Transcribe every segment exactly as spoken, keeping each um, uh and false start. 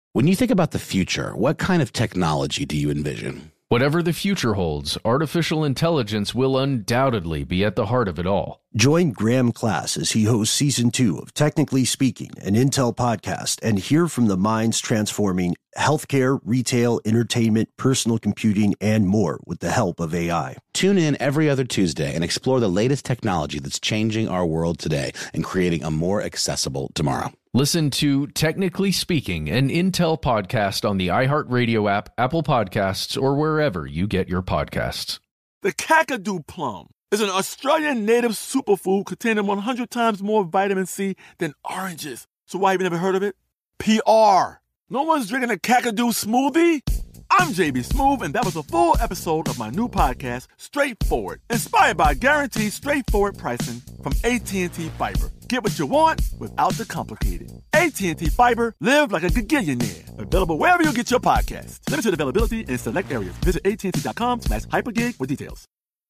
When you think about the future, what kind of technology do you envision? Whatever the future holds, artificial intelligence will undoubtedly be at the heart of it all. Join Graham Class as he hosts Season two of Technically Speaking, an Intel podcast, and hear from the minds transforming healthcare, retail, entertainment, personal computing, and more with the help of A I. Tune in every other Tuesday and explore the latest technology that's changing our world today and creating a more accessible tomorrow. Listen to Technically Speaking, an Intel podcast on the iHeartRadio app, Apple Podcasts, or wherever you get your podcasts. The Kakadu plum is an Australian native superfood containing one hundred times more vitamin C than oranges. So why have you never heard of it? P R. No one's drinking a Kakadu smoothie? I'm J B Smoove, and that was a full episode of my new podcast, Straightforward, inspired by guaranteed straightforward pricing from A T and T Fiber. Get what you want without the complicated. A T and T Fiber, live like a gigillionaire. Available wherever you get your podcasts. Limited availability in select areas. Visit A T and T dot com slash hypergig for details.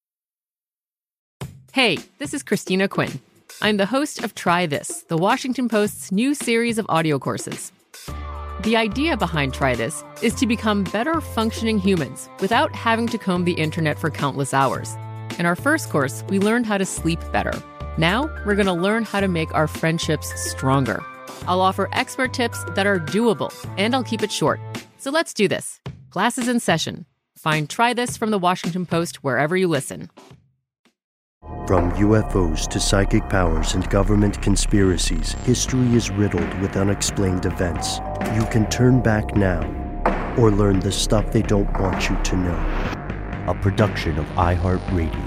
Hey, this is Christina Quinn. I'm the host of Try This, the Washington Post's new series of audio courses. The idea behind Try This is to become better functioning humans without having to comb the internet for countless hours. In our first course, we learned how to sleep better. Now, we're going to learn how to make our friendships stronger. I'll offer expert tips that are doable, and I'll keep it short. So let's do this. Class is in session. Find Try This from the Washington Post wherever you listen. From U F Os to psychic powers and government conspiracies, history is riddled with unexplained events. You can turn back now or learn the stuff they don't want you to know. A production of iHeartRadio.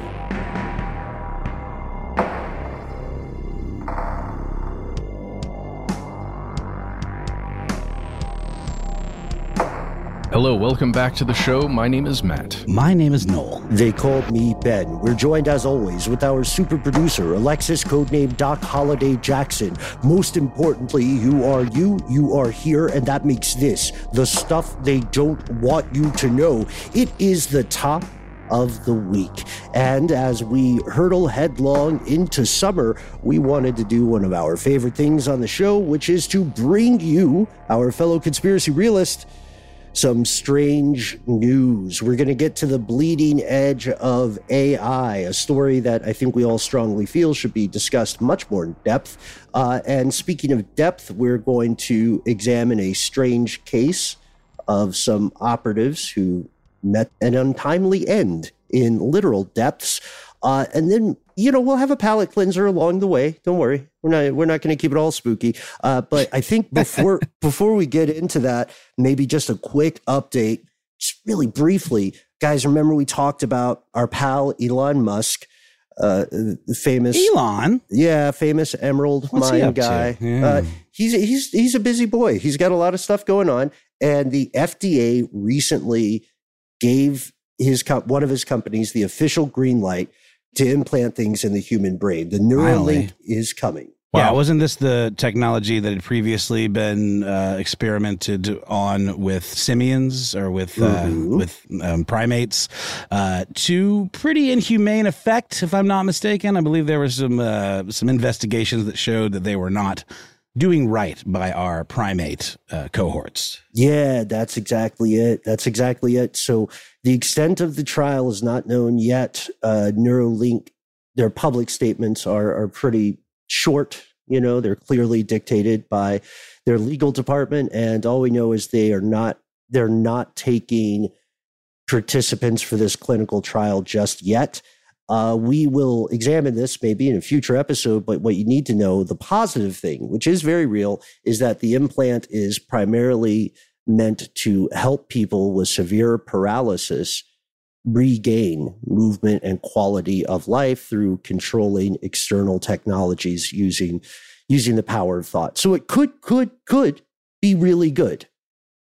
Hello, welcome back to the show. My name is Matt. My name is Noel. They called me Ben. We're joined as always with our super producer, Alexis, codename Doc Holliday Jackson. Most importantly, who are you? You are here, and that makes this the stuff they don't want you to know. It is the top of the week. And as we hurtle headlong into summer, we wanted to do one of our favorite things on the show, which is to bring you, our fellow conspiracy realist, some strange news. We're going to get to the bleeding edge of A I, a story that I think we all strongly feel should be discussed much more in depth. Uh, and speaking of depth, we're going to examine a strange case of some operatives who met an untimely end in literal depths. Uh, and then, you know, we'll have a palate cleanser along the way. Don't worry. We're not, we're not going to keep it all spooky. Uh, but I think before, before we get into that, maybe just a quick update, just really briefly. Guys, remember we talked about our pal Elon Musk, uh, the famous Elon? Yeah, famous Emerald What's he Mine up guy. to? Yeah. Uh, he's, he's, he's a busy boy. He's got a lot of stuff going on. And the F D A recently gave his co- one of his companies the official green light to implant things in the human brain. The Neuralink Finally. is coming. Yeah, wasn't this the technology that had previously been uh, experimented on with simians or with uh, Mhm. with um, primates uh, to pretty inhumane effect, if I'm not mistaken? I believe there were some uh, some investigations that showed that they were not doing right by our primate uh, cohorts. Yeah, that's exactly it. That's exactly it. So the extent of the trial is not known yet. Uh, Neuralink, their public statements are are pretty short. You know, they're clearly dictated by their legal department, and all we know is they are not they're not taking participants for this clinical trial just yet. Uh, we will examine this maybe in a future episode, but what you need to know, the positive thing, which is very real, is that the implant is primarily meant to help people with severe paralysis regain movement and quality of life through controlling external technologies using using the power of thought. So it could, could, could be really good.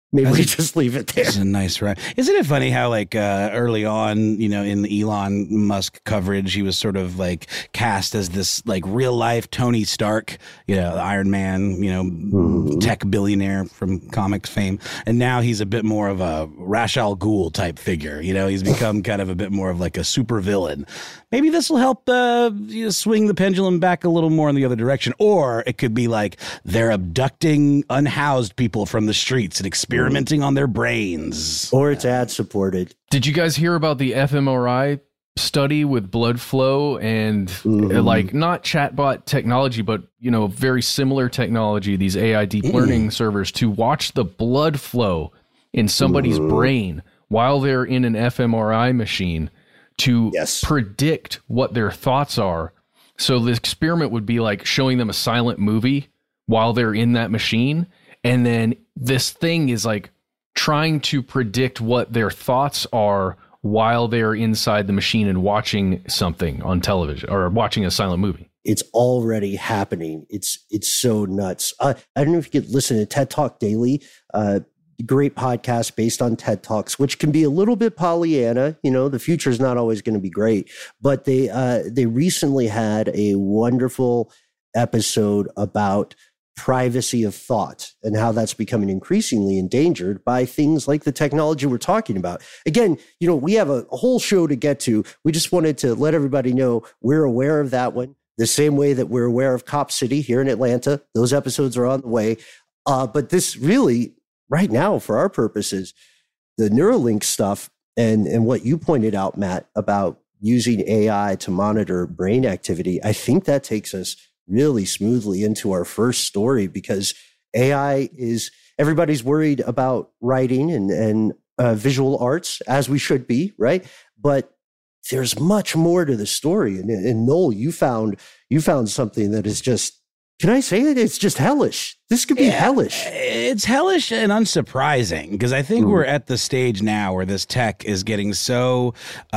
Maybe we just leave it there. It's a nice ride. Isn't it funny how, like, uh, early on, you know, in the Elon Musk coverage, he was sort of like cast as this like real life Tony Stark, you know, the Iron Man, you know, mm-hmm. tech billionaire from comics fame. And now he's a bit more of a Ra's al Ghul type figure. You know, he's become kind of a bit more of like a super villain. Maybe this will help uh, you know, swing the pendulum back a little more in the other direction. Or it could be like they're abducting unhoused people from the streets and experimenting experimenting on their brains. Or it's ad supported. Did you guys hear about the fMRI study with blood flow and mm-hmm. uh, like not chatbot technology, but, you know, very similar technology, these A I deep mm. learning servers to watch the blood flow in somebody's mm-hmm. brain while they're in an fMRI machine to yes. predict what their thoughts are. So the experiment would be like showing them a silent movie while they're in that machine. And then this thing is like trying to predict what their thoughts are while they're inside the machine and watching something on television or watching a silent movie. It's already happening. It's it's so nuts. Uh, I don't know if you could listen to TED Talk Daily, uh, great podcast based on TED Talks, which can be a little bit Pollyanna. You know, the future is not always going to be great. But they uh, they recently had a wonderful episode about privacy of thought and how that's becoming increasingly endangered by things like the technology we're talking about. Again, you know, we have a, a whole show to get to. We just wanted to let everybody know we're aware of that one, the same way that we're aware of Cop City here in Atlanta. Those episodes are on the way. Uh, but this really, right now, for our purposes, the Neuralink stuff and, and what you pointed out, Matt, about using A I to monitor brain activity, I think that takes us really smoothly into our first story, because A I is, everybody's worried about writing and, and uh, visual arts, as we should be, right? But there's much more to the story. And, and Noel, you found, you found something that is just, can I say it? It's just hellish. This could be yeah, hellish. It's hellish and unsurprising, because I think mm. we're at the stage now where this tech is getting so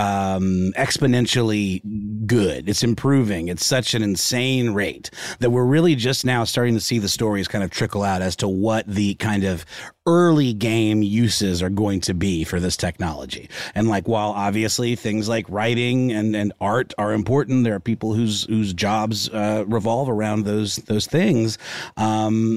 um, exponentially good. It's improving. It's such an insane rate that we're really just now starting to see the stories kind of trickle out as to what the kind of early game uses are going to be for this technology. And like, while obviously things like writing and, and art are important, there are people whose whose jobs uh, revolve around those those things. Um,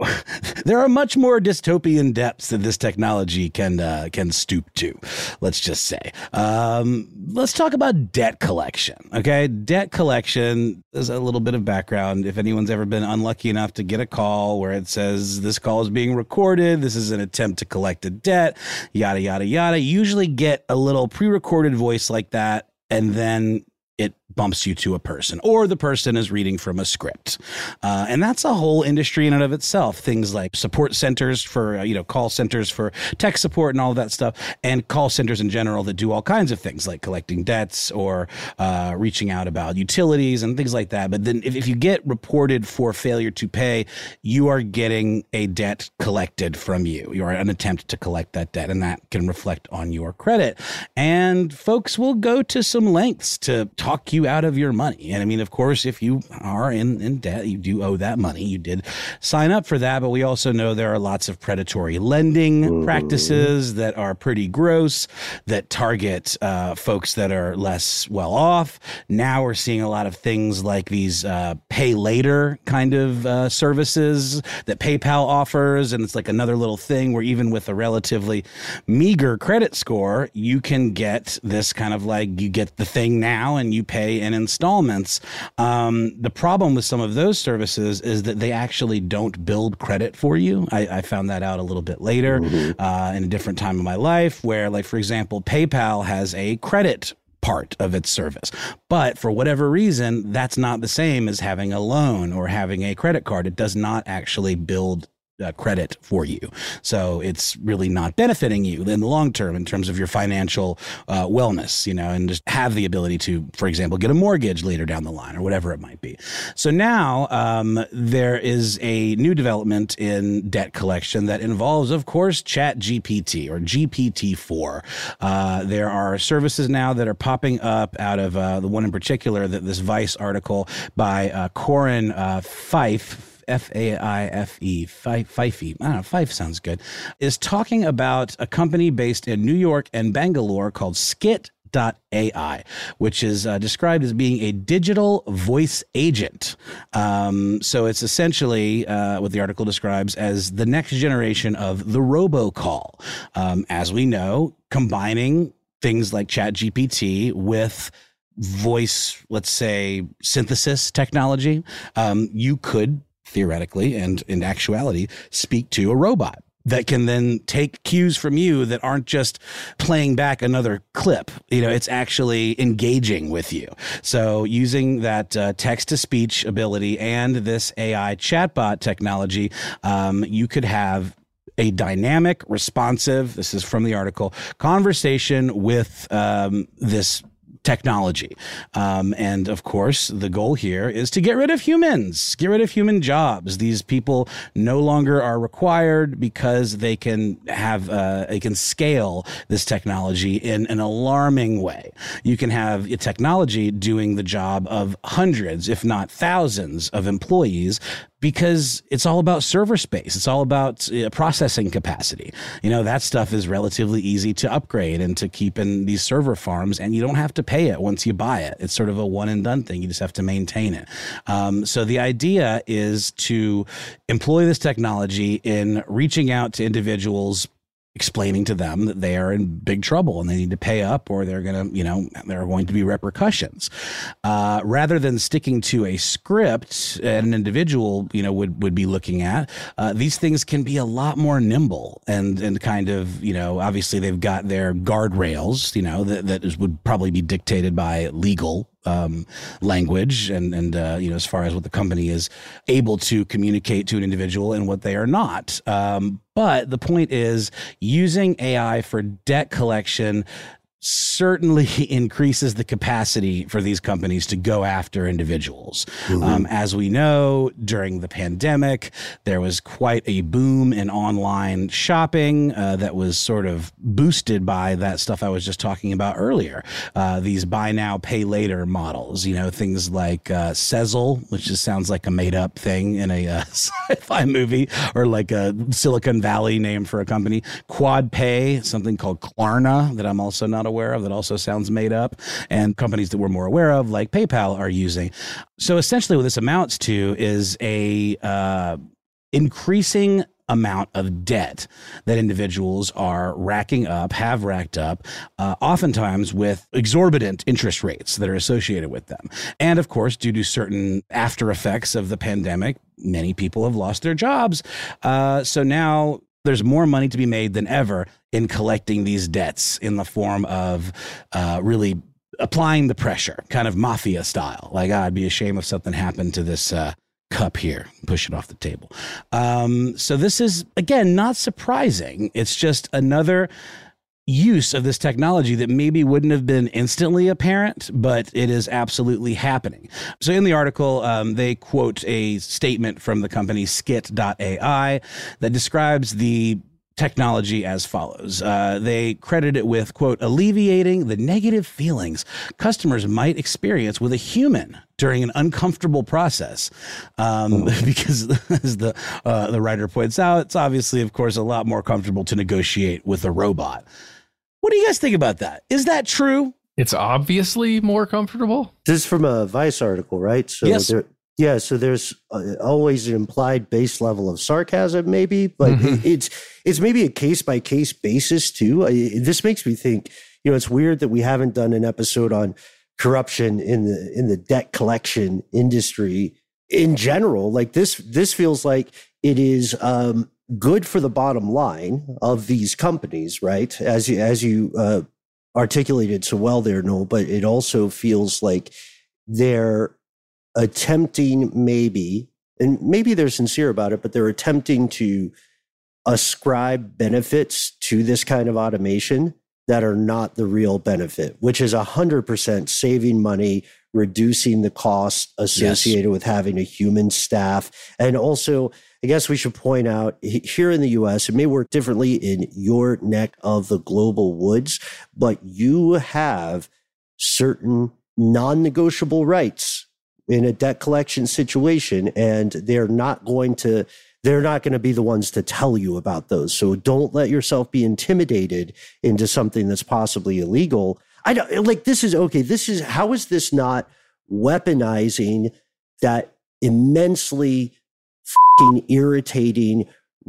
there are much more dystopian depths that this technology can uh, can stoop to, let's just say. Um, let's talk about debt collection, okay? Debt collection is a little bit of background. If anyone's ever been unlucky enough to get a call where it says this call is being recorded, this is an attempt to collect a debt, yada, yada, yada, you usually get a little pre-recorded voice like that, and then it bumps you to a person, or the person is reading from a script. Uh, and that's a whole industry in and of itself. Things like support centers for, uh, you know, call centers for tech support and all of that stuff, and call centers in general that do all kinds of things like collecting debts or uh, reaching out about utilities and things like that. But then if, if you get reported for failure to pay, you are getting a debt collected from you. You are an attempt to collect that debt, and that can reflect on your credit. And folks will go to some lengths to talk you out of your money. And I mean, of course, if you are in, in debt, you do owe that money. You did sign up for that. But we also know there are lots of predatory lending mm-hmm. practices that are pretty gross, that target uh, folks that are less well off. Now we're seeing a lot of things like these uh, pay later kind of uh, services that PayPal offers. And it's like another little thing where even with a relatively meager credit score, you can get this kind of like, you get the thing now and you pay in installments. Um, the problem with some of those services is that they actually don't build credit for you. I, I found that out a little bit later mm-hmm. uh, in a different time of my life, where, like, for example, PayPal has a credit part of its service. But for whatever reason, that's not the same as having a loan or having a credit card. It does not actually build Uh, credit for you. So it's really not benefiting you in the long term in terms of your financial uh, wellness, you know, and just have the ability to, for example, get a mortgage later down the line or whatever it might be. So now um, there is a new development in debt collection that involves, of course, ChatGPT or G P T four. Uh, there are services now that are popping up out of uh, the one in particular, that this Vice article by uh, Corin uh, Fife, F A I F E, Fife, I don't know, Fife sounds good, is talking about a company based in New York and Bangalore called Skit dot A I, which is uh, described as being a digital voice agent. Um, so it's essentially uh, what the article describes as the next generation of the robocall. Um, as we know, combining things like ChatGPT with voice, let's say, synthesis technology, um, you could theoretically and in actuality speak to a robot that can then take cues from you that aren't just playing back another clip. You know, it's actually engaging with you. So using that uh, text-to-speech ability and this A I chatbot technology, um, you could have a dynamic, responsive, this is from the article, conversation with um, this technology. Um, and of course, the goal here is to get rid of humans, get rid of human jobs. These people no longer are required because they can have, uh, they can scale this technology in an alarming way. You can have a technology doing the job of hundreds, if not thousands of employees, because it's all about server space. It's all about uh, processing capacity. You know, that stuff is relatively easy to upgrade and to keep in these server farms, and you don't have to pay it once you buy it. It's sort of a one and done thing. You just have to maintain it. Um, so the idea is to employ this technology in reaching out to individuals, explaining to them that they are in big trouble and they need to pay up, or they're going to, you know, there are going to be repercussions. Uh, rather than sticking to a script an individual, you know, would, would be looking at, uh, these things can be a lot more nimble and, and kind of, you know, obviously they've got their guardrails, you know, that, that is, would probably be dictated by legal Um, language and, and uh, you know, as far as what the company is able to communicate to an individual and what they are not. Um, but the point is, using A I for debt collection certainly increases the capacity for these companies to go after individuals. Mm-hmm. Um, as we know, during the pandemic, there was quite a boom in online shopping uh, that was sort of boosted by that stuff I was just talking about earlier. Uh, these buy now, pay later models, you know, things like uh, Sezzle, which just sounds like a made up thing in a uh, sci-fi movie, or like a Silicon Valley name for a company. Quad Pay, something called Klarna that I'm also not aware of that also sounds made up, and companies that we're more aware of like PayPal are using. So essentially what this amounts to is a uh, increasing amount of debt that individuals are racking up, have racked up, uh, oftentimes with exorbitant interest rates that are associated with them. And of course, due to certain after effects of the pandemic, many people have lost their jobs. Uh, so now there's more money to be made than ever in collecting these debts in the form of uh, really applying the pressure, kind of mafia style. Like, oh, I'd be ashamed if something happened to this uh, cup here, push it off the table. Um, so this is, again, not surprising. It's just another use of this technology that maybe wouldn't have been instantly apparent, but it is absolutely happening. So in the article, um, they quote a statement from the company Skit dot A I that describes the technology as follows. Uh, they credit it with, quote, alleviating the negative feelings customers might experience with a human during an uncomfortable process. Um, because as the, uh, the writer points out, it's obviously, of course, a lot more comfortable to negotiate with a robot. What do you guys think about that? Is that true? It's obviously more comfortable. This is from a Vice article, right? So yes. There, yeah, so there's uh, always an implied base level of sarcasm, maybe, but mm-hmm. it, it's it's maybe a case by case basis too. I, this makes me think. You know, it's weird that we haven't done an episode on corruption in the in the debt collection industry in general. Like this, this feels like it is um, good for the bottom line of these companies, right? As you as you uh, articulated so well there, Noel. But it also feels like they're attempting maybe, and maybe they're sincere about it, but they're attempting to ascribe benefits to this kind of automation that are not the real benefit, which is one hundred percent saving money, reducing the cost associated yes. with having a human staff. And also, I guess we should point out here in the U S, it may work differently in your neck of the global woods, but you have certain non-negotiable rights in a debt collection situation, and they're not going to they're not going to be the ones to tell you about those. So don't let yourself be intimidated into something that's possibly illegal. I don't like this is okay. This is how is this not weaponizing that immensely fucking irritating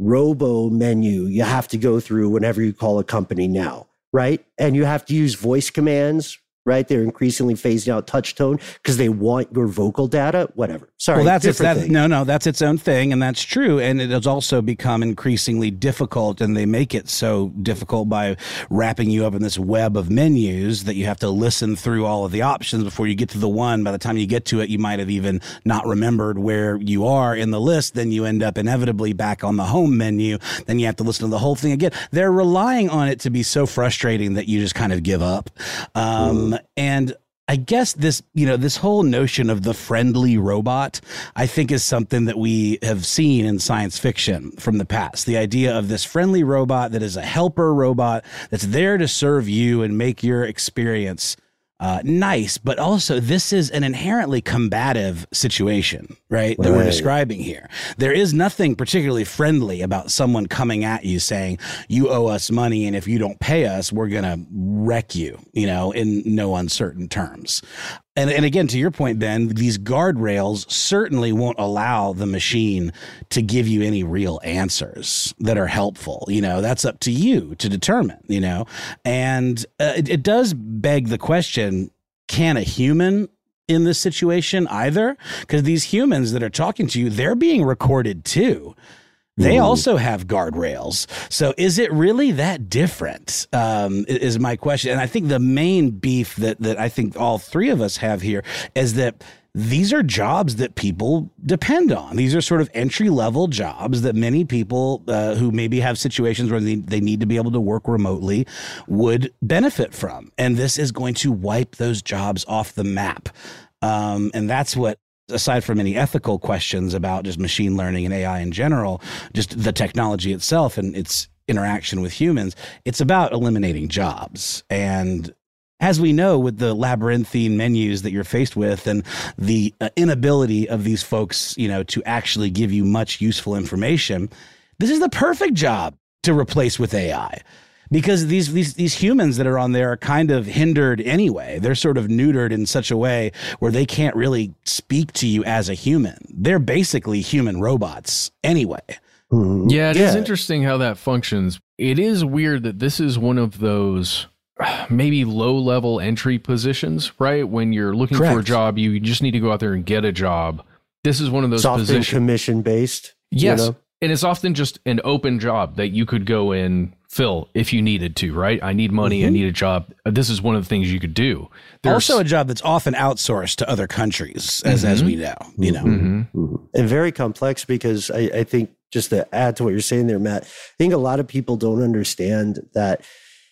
robo menu you have to go through whenever you call a company now, right? And you have to use voice commands, right? They're increasingly phasing out touch tone because they want your vocal data, whatever. Sorry. Well, that's its, that, thing. no, no, that's its own thing. And that's true. And it has also become increasingly difficult, and they make it so difficult by wrapping you up in this web of menus that you have to listen through all of the options before you get to the one. By the time you get to it, you might have even not remembered where you are in the list. Then you end up inevitably back on the home menu. Then you have to listen to the whole thing again. They're relying on it to be so frustrating that you just kind of give up. Um, mm. And I guess this, you know, this whole notion of the friendly robot, I think is something that we have seen in science fiction from the past. The idea of this friendly robot that is a helper robot that's there to serve you and make your experience Uh, nice, but also this is an inherently combative situation, right, that right. we're describing here. There is nothing particularly friendly about someone coming at you saying, you owe us money, and if you don't pay us, we're going to wreck you, you know, in no uncertain terms. And, and again, to your point, Ben, these guardrails certainly won't allow the machine to give you any real answers that are helpful. You know, that's up to you to determine, you know, and uh, it, it does beg the question, can a human in this situation either? Because these humans that are talking to you, they're being recorded too. They also have guardrails. So is it really that different, um, is my question. And I think the main beef that, that I think all three of us have here is that these are jobs that people depend on. These are sort of entry-level jobs that many people uh, who maybe have situations where they, they need to be able to work remotely would benefit from. And this is going to wipe those jobs off the map. Um, and that's what, aside from any ethical questions about just machine learning and A I in general, just the technology itself and its interaction with humans, it's about eliminating jobs. And as we know, with the labyrinthine menus that you're faced with and the uh, inability of these folks, you know, to actually give you much useful information, this is the perfect job to replace with A I. Because these, these these humans that are on there are kind of hindered anyway. They're sort of neutered in such a way where they can't really speak to you as a human. They're basically human robots anyway. Mm-hmm. Yeah, it yeah. is interesting how that functions. It is weird that this is one of those maybe low-level entry positions, right? When you're looking Correct. for a job, you just need to go out there and get a job. This is one of those it's often positions. commission-based. Yes, you know? And it's often just an open job that you could go in, fill if you needed to, right? I need money. Mm-hmm. I need a job. This is one of the things you could do. There's also a job that's often outsourced to other countries, as mm-hmm. as we know, you know, mm-hmm. Mm-hmm. and very complex because I, I think just to add to what you're saying there, Matt, I think a lot of people don't understand that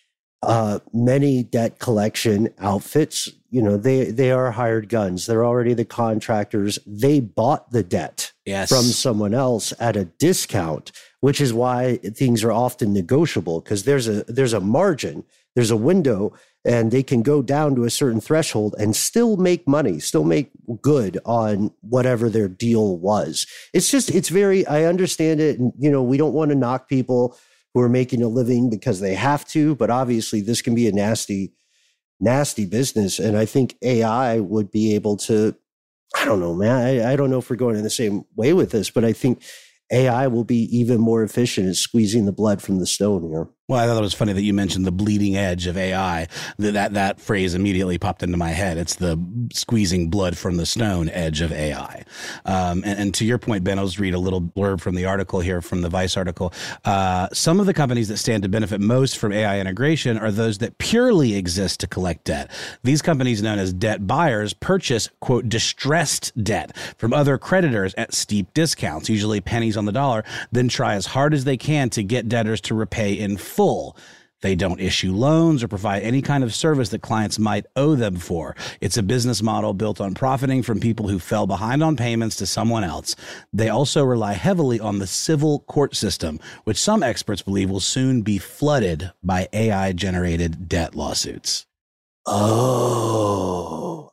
uh, many debt collection outfits, you know, they, they are hired guns. They're already the contractors. They bought the debt yes. from someone else at a discount, which is why things are often negotiable because there's a there's a margin, there's a window, and they can go down to a certain threshold and still make money, still make good on whatever their deal was. It's just, it's very, I understand it. And, you know, we don't want to knock people who are making a living because they have to, but obviously this can be a nasty, nasty business. And I think A I would be able to, I don't know, man, I, I don't know if we're going in the same way with this, but I think A I will be even more efficient at squeezing the blood from the stone here. Well, I thought it was funny that you mentioned the bleeding edge of A I. That, that that phrase immediately popped into my head. It's the squeezing blood from the stone edge of A I. Um, and, and to your point, Ben, I'll just read a little blurb from the article here, from the Vice article. Uh, some of the companies that stand to benefit most from A I integration are those that purely exist to collect debt. These companies, known as debt buyers, purchase, quote, distressed debt from other creditors at steep discounts, usually pennies on the dollar, then try as hard as they can to get debtors to repay in full. Full. They don't issue loans or provide any kind of service that clients might owe them for. It's a business model built on profiting from people who fell behind on payments to someone else. They also rely heavily on the civil court system, which some experts believe will soon be flooded by A I-generated debt lawsuits. Oh,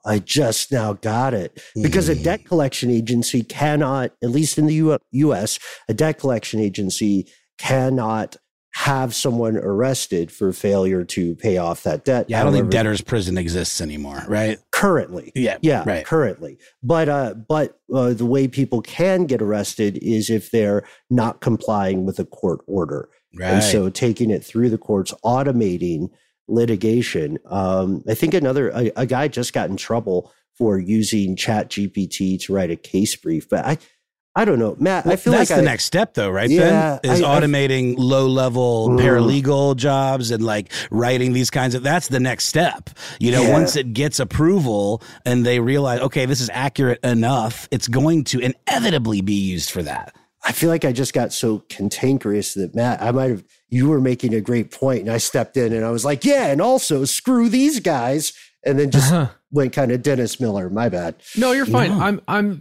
I just now got it. Because a debt collection agency cannot, at least in the U- U.S., a debt collection agency cannot have someone arrested for failure to pay off that debt. Yeah, I don't However, think debtor's prison exists anymore, right? Currently. Yeah, Yeah, right. currently. But uh, but uh, the way people can get arrested is if they're not complying with a court order. Right. And so taking it through the courts, automating litigation. Um, I think another, a, a guy just got in trouble for using Chat G P T to write a case brief. But I, I don't know, Matt, Well, I feel that's like the I, next step, though, right? Yeah, Ben is I- I- automating low-level Mm. paralegal jobs and like writing these kinds of. That's the next step. You know, Yeah. once it gets approval and they realize, okay, this is accurate enough, it's going to inevitably be used for that. I feel like I just got so cantankerous that Matt, I might have, you were making a great point and I stepped in and I was like, yeah, and also screw these guys. And then just went kind of Dennis Miller. My bad. No, you're fine. No. I'm, I'm,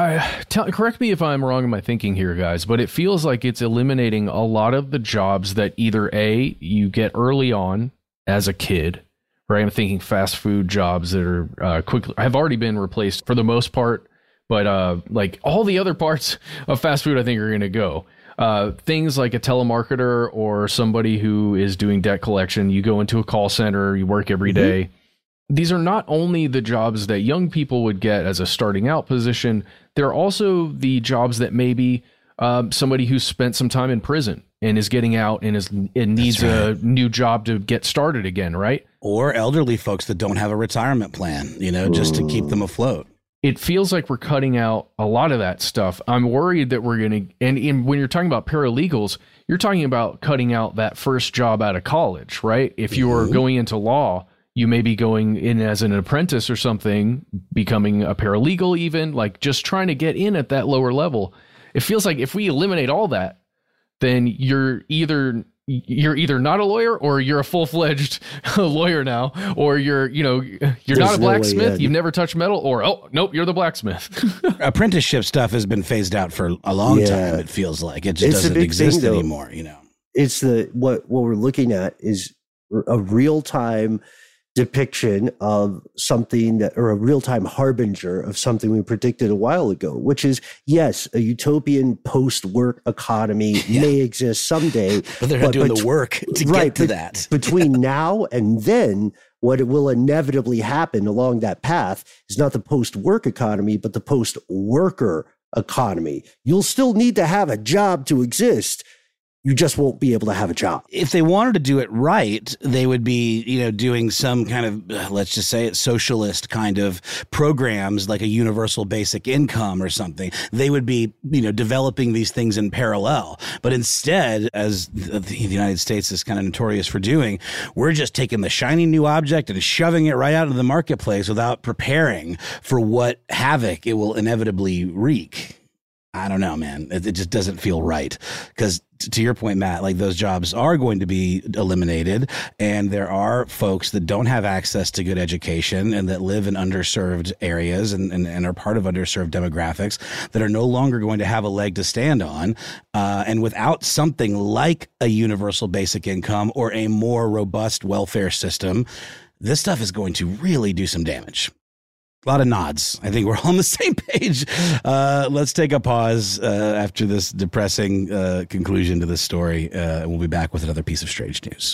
I tell, correct me if I'm wrong in my thinking here, guys, but it feels like it's eliminating a lot of the jobs that either A, you get early on as a kid, right? I'm thinking fast food jobs that are uh, quickly, have already been replaced for the most part, but uh, like all the other parts of fast food, I think are going to go. Uh, things like a telemarketer or somebody who is doing debt collection, you go into a call center, you work every Mm-hmm. day. These are not only the jobs that young people would get as a starting out position, they're also the jobs that maybe um, somebody who's spent some time in prison and is getting out and is and needs a new job to get started again, right? Or elderly folks that don't have a retirement plan, you know, just to keep them afloat. It feels like we're cutting out a lot of that stuff. I'm worried that we're going to, and, and when you're talking about paralegals, you're talking about cutting out that first job out of college, right? If you are going into law, you may be going in as an apprentice or something, becoming a paralegal even, like just trying to get in at that lower level. It feels like if we eliminate all that, then you're either you're either not a lawyer or you're a full-fledged lawyer now, or you're, you know, you're There's not a no way blacksmith, in. you've never touched metal, or, oh, nope, you're the blacksmith. Apprenticeship stuff has been phased out for a long Yeah. time. It feels like it just It's a doesn't big exist thing, though. anymore, you know. It's the, what, what we're looking at is a real-time depiction of something that, or a real-time harbinger of something we predicted a while ago, which is, yes, a utopian post-work economy Yeah. may exist someday. But they're not doing bet- the work to right, get to but that. between now and then, what will inevitably happen along that path is not the post-work economy, but the post-worker economy. You'll still need to have a job to exist. You just won't be able to have a job. If they wanted to do it right, they would be, you know, doing some kind of, uh, let's just say it, socialist kind of programs like a universal basic income or something. They would be, you know, developing these things in parallel. But instead, as the, the United States is kind of notorious for doing, we're just taking the shiny new object and shoving it right out into the marketplace without preparing for what havoc it will inevitably wreak. I don't know, man. It, it just doesn't feel right. Because t- to your point, Matt, like those jobs are going to be eliminated. And there are folks that don't have access to good education and that live in underserved areas and, and, and are part of underserved demographics that are no longer going to have a leg to stand on. Uh, and without something like a universal basic income or a more robust welfare system, this stuff is going to really do some damage. A lot of nods. I think we're all on the same page. Uh, let's take a pause uh, after this depressing uh, conclusion to this story. Uh, and we'll be back with another piece of strange news.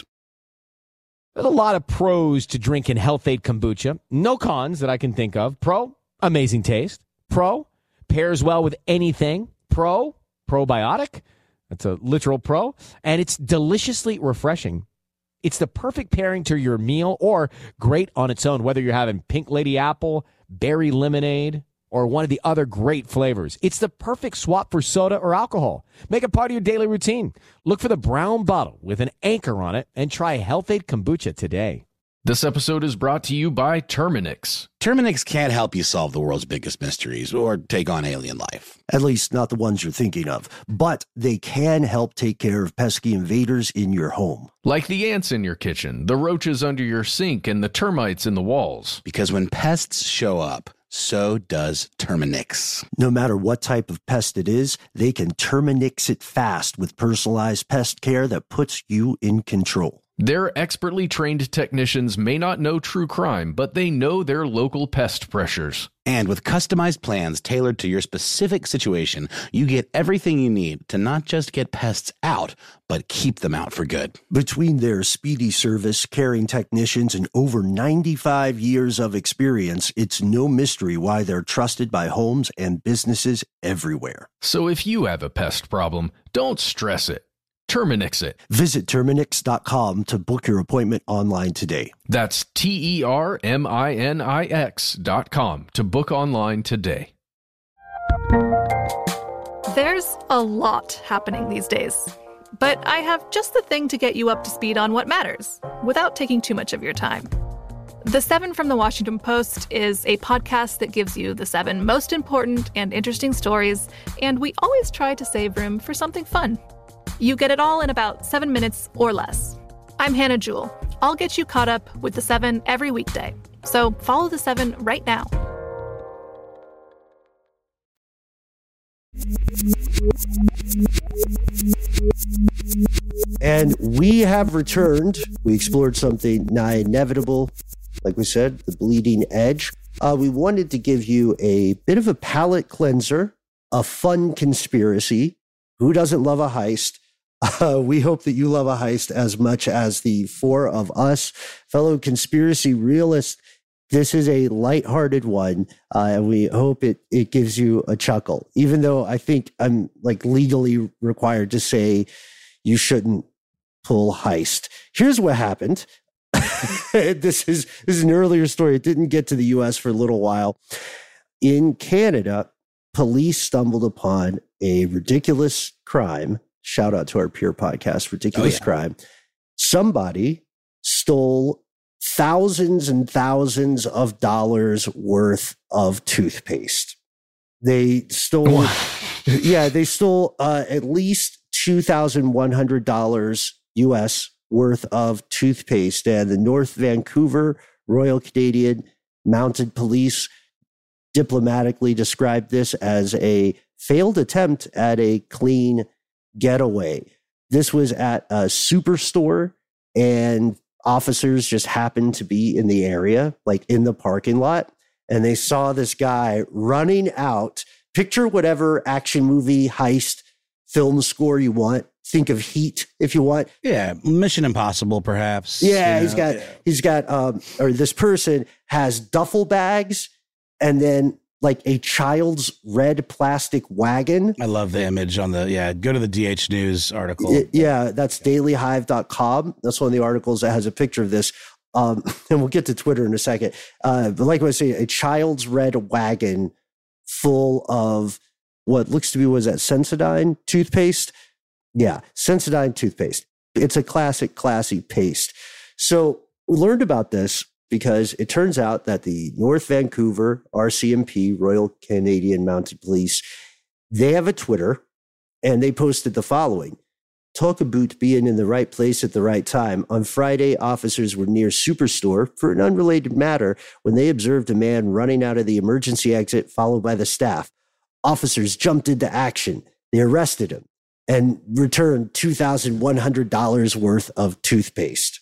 There's a lot of pros to drinking Health-Ade kombucha. No cons that I can think of. Pro, amazing taste. Pro, pairs well with anything. Pro, probiotic. That's a literal pro. And it's deliciously refreshing. It's the perfect pairing to your meal or great on its own, whether you're having Pink Lady Apple, berry lemonade, or one of the other great flavors. It's the perfect swap for soda or alcohol. Make it part of your daily routine. Look for the brown bottle with an anchor on it and try Health-Ade kombucha today. This episode is brought to you by Terminix. Terminix can't help you solve the world's biggest mysteries or take on alien life. At least not the ones you're thinking of. But they can help take care of pesky invaders in your home. Like the ants in your kitchen, the roaches under your sink, and the termites in the walls. Because when pests show up, so does Terminix. No matter what type of pest it is, they can Terminix it fast with personalized pest care that puts you in control. Their expertly trained technicians may not know true crime, but they know their local pest pressures. And with customized plans tailored to your specific situation, you get everything you need to not just get pests out, but keep them out for good. Between their speedy service, caring technicians, and over ninety-five years of experience, it's no mystery why they're trusted by homes and businesses everywhere. So if you have a pest problem, don't stress it. Terminix it. Visit Terminix dot com to book your appointment online today. That's T E R M I N I X dot com to book online today. There's a lot happening these days, but I have just the thing to get you up to speed on what matters without taking too much of your time. The Seven from the Washington Post is a podcast that gives you the seven most important and interesting stories, and we always try to save room for something fun. You get it all in about seven minutes or less. I'm Hannah Jewell. I'll get you caught up with The Seven every weekday. So follow The Seven right now. And we have returned. We explored something nigh inevitable, like we said, the bleeding edge. Uh, we wanted to give you a bit of a palate cleanser, a fun conspiracy. Who doesn't love a heist? Uh, we hope that you love a heist as much as the four of us, fellow conspiracy realists. This is a lighthearted one, uh, and we hope it it gives you a chuckle, even though I think I'm like legally required to say you shouldn't pull heist. Here's what happened. this is this is an earlier story. It didn't get to the U S for a little while. In Canada, police stumbled upon a ridiculous crime. Shout out to our peer podcast, Ridiculous oh, yeah. Crime. Somebody stole thousands and thousands of dollars worth of toothpaste. They stole, yeah, they stole uh, at least two thousand one hundred dollars U S worth of toothpaste. And the North Vancouver Royal Canadian Mounted Police diplomatically described this as a failed attempt at a clean getaway. This was at a superstore, and officers just happened to be in the area, like in the parking lot, and they saw this guy running out. Picture whatever action movie heist film score you want. Think of Heat if you want. Yeah, Mission Impossible, perhaps. Yeah, you he's know? got yeah. he's got um, or this person has duffel bags and then like a child's red plastic wagon. I love the image on the, yeah, go to the D H News article. It, yeah, that's daily hive dot com. That's one of the articles that has a picture of this. Um, and we'll get to Twitter in a second. Uh, but like I was saying, a child's red wagon full of what looks to be, was that Sensodyne toothpaste? Yeah, Sensodyne toothpaste. It's a classic, classy paste. So we learned about this because it turns out that the North Vancouver R C M P, Royal Canadian Mounted Police, they have a Twitter, and they posted the following. Talk about being in the right place at the right time. On Friday, officers were near Superstore for an unrelated matter when they observed a man running out of the emergency exit, followed by the staff. Officers jumped into action. They arrested him and returned two thousand one hundred dollars worth of toothpaste.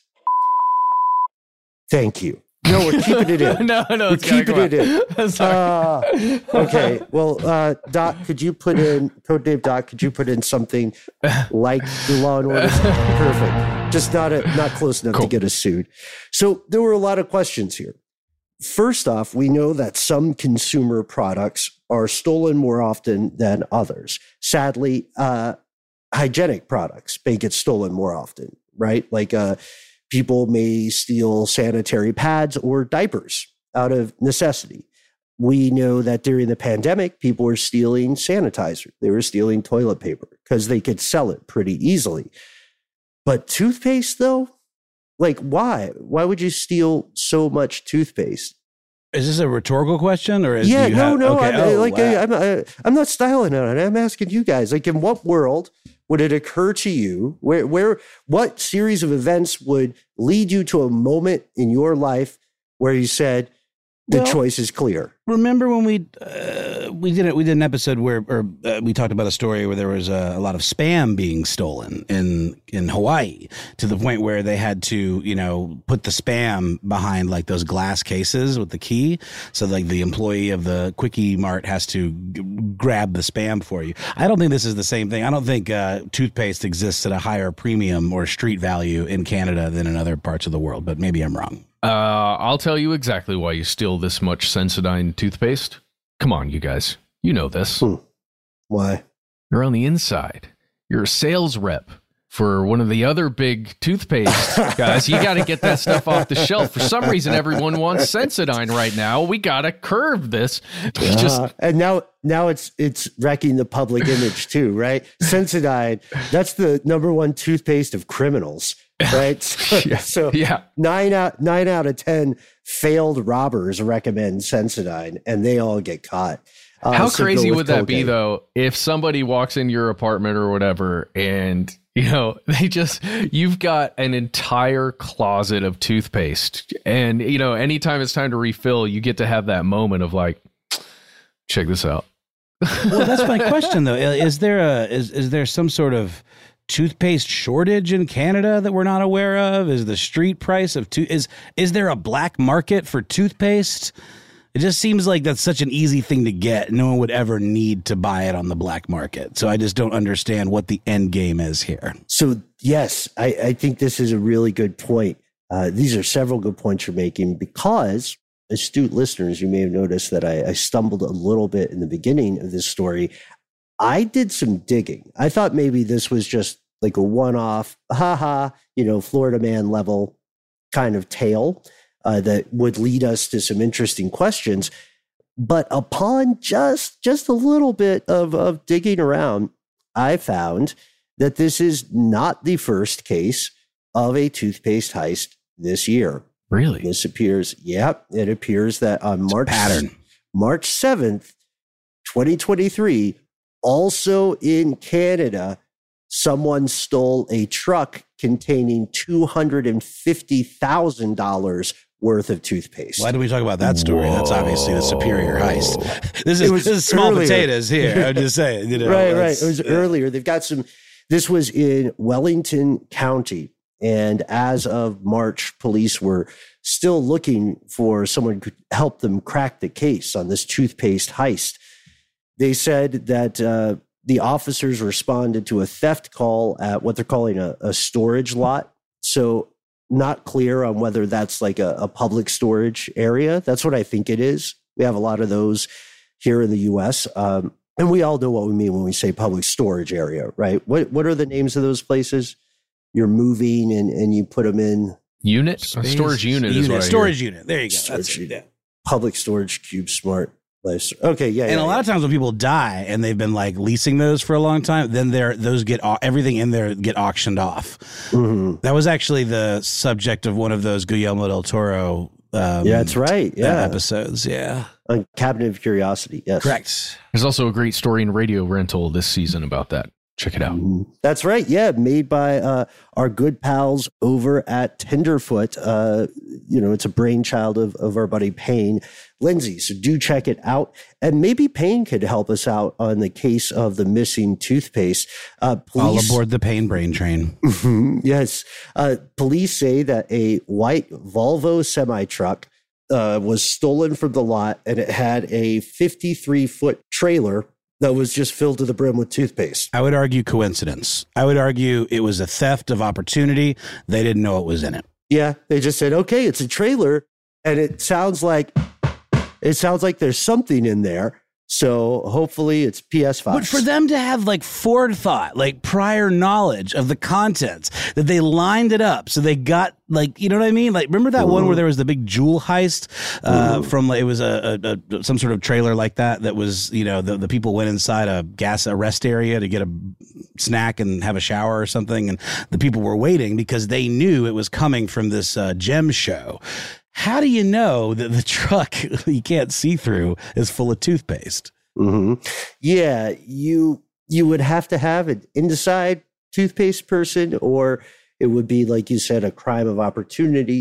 Thank you. No, we're keeping it in. no, no, we're it's keeping it in. Sorry. Uh, okay. Well, uh, Doc, could you put in, Codename Doc, could you put in something like the Law and Order? Perfect. Just not a, not close enough cool. to get us sued. So there were a lot of questions here. First off, we know that some consumer products are stolen more often than others. Sadly, uh, hygienic products may get stolen more often, right? Like, uh, people may steal sanitary pads or diapers out of necessity. We know that during the pandemic, people were stealing sanitizer. They were stealing toilet paper because they could sell it pretty easily. But toothpaste, though, like why? Why would you steal so much toothpaste? Is this a rhetorical question, or is yeah? you No, have, no. okay. I'm, oh, like wow. I'm, I, I'm not styling on it. I'm asking you guys. Like, in what world would it occur to you? Where, where, what series of events would lead you to a moment in your life where you said, The Well, choice is clear. Remember when we uh, we did it? We did an episode where, or uh, we talked about a story where there was a, a lot of spam being stolen in in Hawaii, to the point where they had to, you know, put the spam behind like those glass cases with the key, so like the employee of the Quickie Mart has to g- grab the spam for you. I don't think this is the same thing. I don't think uh, toothpaste exists at a higher premium or street value in Canada than in other parts of the world, but maybe I'm wrong. Uh, I'll tell you exactly why you steal this much Sensodyne toothpaste. Come on, you guys. You know this. Hmm. Why? You're on the inside. You're a sales rep for one of the other big toothpaste guys. You got to get that stuff off the shelf. For some reason, everyone wants Sensodyne right now. We got to curb this. Uh, Just and now, now it's it's wrecking the public image too, right? Sensodyne, that's the number one toothpaste of criminals, right? So, Yeah. so Yeah. nine out nine out of ten failed robbers recommend Sensodyne, and they all get caught. Uh, How so go crazy with would that be, cocaine. though, if somebody walks in your apartment or whatever and, you know, they just, you've got an entire closet of toothpaste. And, you know, anytime it's time to refill, you get to have that moment of like, check this out. Well, that's my question, though. Is there a is is there some sort of toothpaste shortage in Canada that we're not aware of? Is the street price of to- is is there a black market for toothpaste? It just seems like that's such an easy thing to get. No one would ever need to buy it on the black market. So I just don't understand what the end game is here. So yes, I, I think this is a really good point. Uh, these are several good points you're making, because astute listeners, you may have noticed that I, I stumbled a little bit in the beginning of this story. I did some digging. I thought maybe this was just like a one-off, haha, you know, Florida man level kind of tale uh, that would lead us to some interesting questions. But upon just just a little bit of, of digging around, I found that this is not the first case of a toothpaste heist this year. Really? This appears, yep, it appears that on March pattern. March seventh, twenty twenty-three, also in Canada, someone stole a truck containing two hundred fifty thousand dollars worth of toothpaste. Why do we talk about that story? That's obviously the superior heist. This is, It was this is small earlier. potatoes here. I'm just saying. You know, right, right. that's- It was earlier. They've got some, this was in Wellington County. And as of March, police were still looking for someone who could help them crack the case on this toothpaste heist. They said that uh, the officers responded to a theft call at what they're calling a, a storage lot. So not clear on whether that's like a, a public storage area. That's what I think it is. We have a lot of those here in the U S. Um, and we all know what we mean when we say public storage area, right? What what are the names of those places? You're moving and, and you put them in Unit? A Space- storage unit, is what I hear. storage unit. There you go. storage That's, unit. Public storage cube smart place. Okay, yeah. and yeah, a lot yeah. of times when people die and they've been like leasing those for a long time, then they're those get au- everything in there get auctioned off. Mhm. That was actually the subject of one of those Guillermo del Toro. Um, Yeah, that's right. uh, Yeah. episodes. Yeah, On Cabinet of Curiosity. Yes. correct. There's also a great story in Radio Rental this season about that. Check it out. Mhm. That's right. Yeah. Made by uh, our good pals over at Tenderfoot. Uh, you know, it's a brainchild of, of our buddy Payne Lindsay. So do check it out. And maybe Payne could help us out on the case of the missing toothpaste. Uh, All police, aboard the pain brain train. Mhm. Yes. Uh, police say that a white Volvo semi-truck uh, was stolen from the lot, and it had a fifty-three foot trailer that was just filled to the brim with toothpaste. I would argue coincidence. I would argue it was a theft of opportunity. They didn't know what was in it. Yeah, they just said, okay, it's a trailer, and it sounds like it sounds like there's something in there. So hopefully it's P S five. But for them to have like forethought, like prior knowledge of the contents, that they lined it up so they got like, you know what I mean? Like, remember that one where there was the big jewel heist uh, from like, it was a, a, a some sort of trailer like that that was, you know, the, the people went inside a gas arrest area to get a snack and have a shower or something, and the people were waiting because they knew it was coming from this uh, gem show. How do you know that the truck you can't see through is full of toothpaste? Mm-hmm. Yeah, you you would have to have an indecide toothpaste person, or it would be, like you said, a crime of opportunity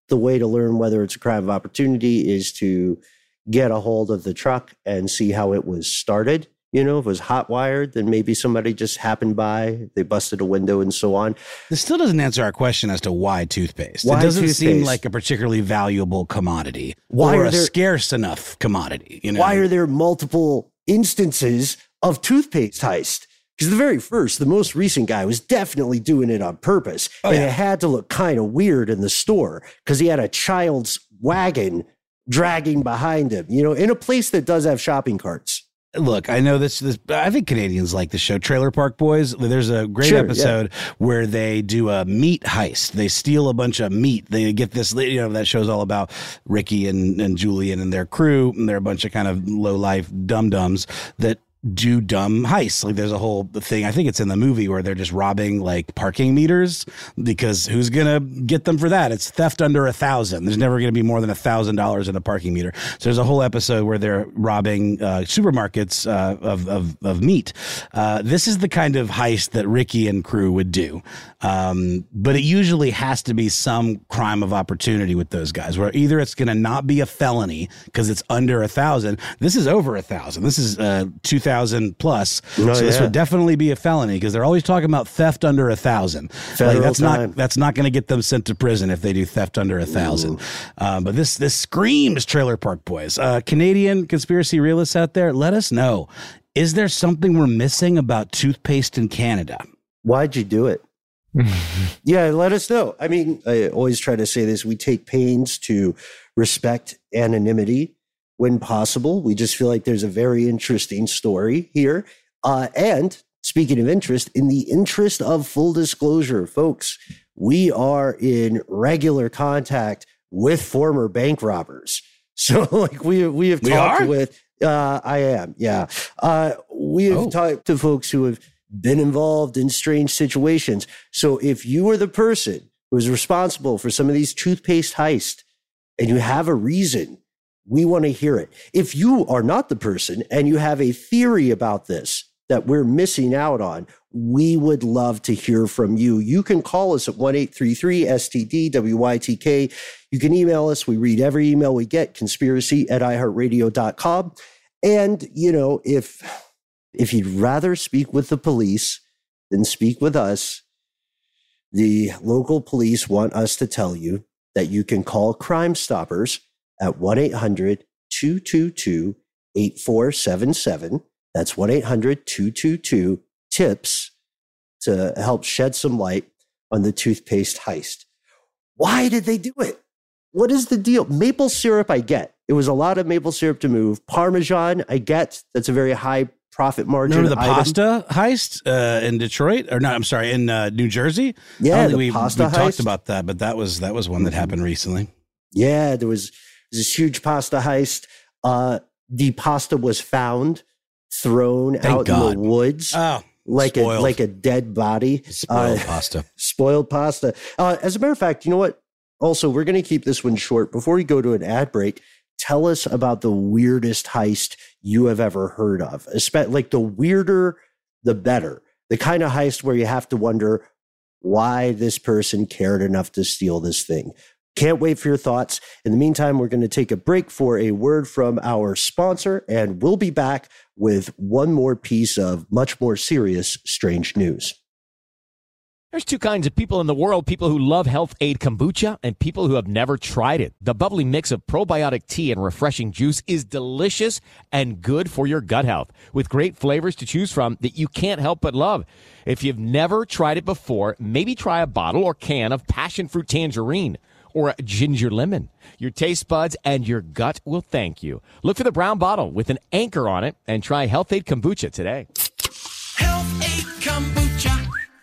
the way to learn whether it's a crime of opportunity is to get a hold of the truck and see how it was started. You know, if it was hot wired, then maybe somebody just happened by, they busted a window and so on. This still doesn't answer our question as to why toothpaste. Why it doesn't toothpaste? seem like a particularly valuable commodity Why or are a there- scarce enough commodity. You know? Why are there multiple instances of toothpaste heist? Because the very first, the most recent guy was definitely doing it on purpose. Oh, and yeah. it had to look kind of weird in the store because he had a child's wagon dragging behind him, you know, in a place that does have shopping carts. Look, I know this, this. I think Canadians like the show Trailer Park Boys. There's a great Sure, episode where they do a meat heist. They steal a bunch of meat. They get this, you know, that show's all about Ricky and, and Julian and their crew. And they're a bunch of kind of low life dum-dums that do dumb heists. Like there's a whole thing, I think it's in the movie, where they're just robbing like parking meters, because who's gonna get them for that? It's theft under a thousand. There's never gonna be more than a thousand dollars in a parking meter. So there's a whole episode where they're robbing uh, supermarkets uh, of, of of meat. Uh, this is the kind of heist that Ricky and crew would do, um, but it usually has to be some crime of opportunity with those guys, where either it's gonna not be a felony because it's under a thousand. This is over a thousand. This is uh, two thousand plus. Oh, so this yeah. would definitely be a felony, because they're always talking about theft under a thousand. Federal Like that's time. not that's not going to get them sent to prison if they do theft under a thousand. Um, but this this screams Trailer Park Boys. Uh, Canadian conspiracy realists out there, let us know. Is there something we're missing about toothpaste in Canada? Why'd you do it? Yeah, let us know. I mean, I always try to say this. We take pains to respect anonymity when possible. We just feel like there's a very interesting story here. Uh, and speaking of interest, in the interest of full disclosure, folks, we are in regular contact with former bank robbers. So like we, we have We talked are? with, uh, I am, yeah. Uh, we have Oh. talked to folks who have been involved in strange situations. So if you are the person who is responsible for some of these toothpaste heists and you have a reason, we want to hear it. If you are not the person and you have a theory about this that we're missing out on, we would love to hear from you. You can call us at one eight three three S T D W Y T K. You can email us. We read every email we get, conspiracy at i heart radio dot com. And, you know, if, if you'd rather speak with the police than speak with us, the local police want us to tell you that you can call Crime Stoppers at one eight hundred two two two eight four seven seven. That's one eight hundred two two two TIPS to help shed some light on the toothpaste heist. Why did they do it? What is the deal? Maple syrup, I get. It was a lot of maple syrup to move. Parmesan, I get. That's a very high profit margin. Remember the item. pasta heist uh, in Detroit, or not? I'm sorry, in uh, New Jersey. Yeah, I don't think the we, pasta we talked heist. about that, but that was that was one that happened recently. Yeah, there was this huge pasta heist. Uh, the pasta was found, thrown Thank out God. in the woods. Oh, like a spoiled. like a dead body. spoiled Uh, pasta. Spoiled pasta. Uh, as a matter of fact, you know what? Also, we're going to keep this one short. Before we go to an ad break, tell us about the weirdest heist you have ever heard of. Espe- like the weirder, the better. The kind of heist where you have to wonder why this person cared enough to steal this thing. Can't wait for your thoughts. In the meantime, we're going to take a break for a word from our sponsor, and we'll be back with one more piece of much more serious strange news. There's two kinds of people in the world, people who love Health Aid Kombucha and people who have never tried it. The bubbly mix of probiotic tea and refreshing juice is delicious and good for your gut health, with great flavors to choose from that you can't help but love. If you've never tried it before, maybe try a bottle or can of passion fruit tangerine or a ginger lemon. Your taste buds and your gut will thank you. Look for the brown bottle with an anchor on it and try Health Aid Kombucha today. Health Aid Kombucha.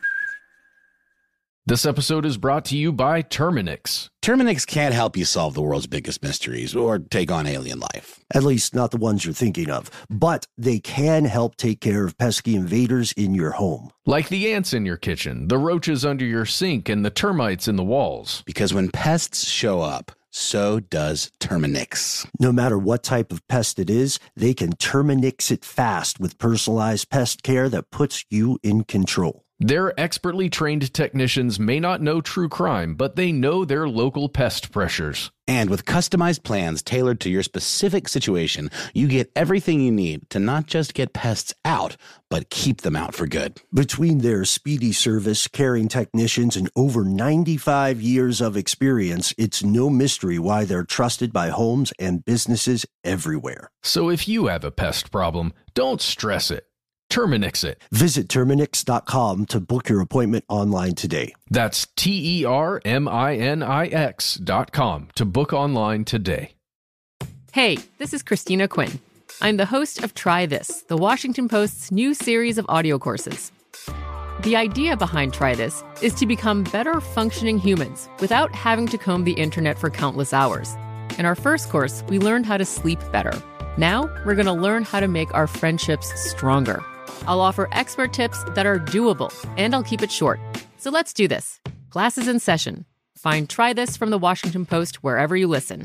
This episode is brought to you by Terminix. Terminix can't help you solve the world's biggest mysteries or take on alien life. At least not the ones you're thinking of. But they can help take care of pesky invaders in your home. Like the ants in your kitchen, the roaches under your sink, and the termites in the walls. Because when pests show up, so does Terminix. No matter what type of pest it is, they can Terminix it fast with personalized pest care that puts you in control. Their expertly trained technicians may not know true crime, but they know their local pest pressures. And with customized plans tailored to your specific situation, you get everything you need to not just get pests out, but keep them out for good. Between their speedy service, caring technicians, and over ninety-five years of experience, it's no mystery why they're trusted by homes and businesses everywhere. So if you have a pest problem, don't stress it. Terminix it. Visit Terminix dot com to book your appointment online today. That's T E R M I N I X dot com to book online today. Hey, this is Christina Quinn. I'm the host of Try This, the Washington Post's new series of audio courses. The idea behind Try This is to become better functioning humans without having to comb the internet for countless hours. In our first course, we learned how to sleep better. Now, we're going to learn how to make our friendships stronger. I'll offer expert tips that are doable, and I'll keep it short. So let's do this. Class is in session. Find Try This from the Washington Post wherever you listen.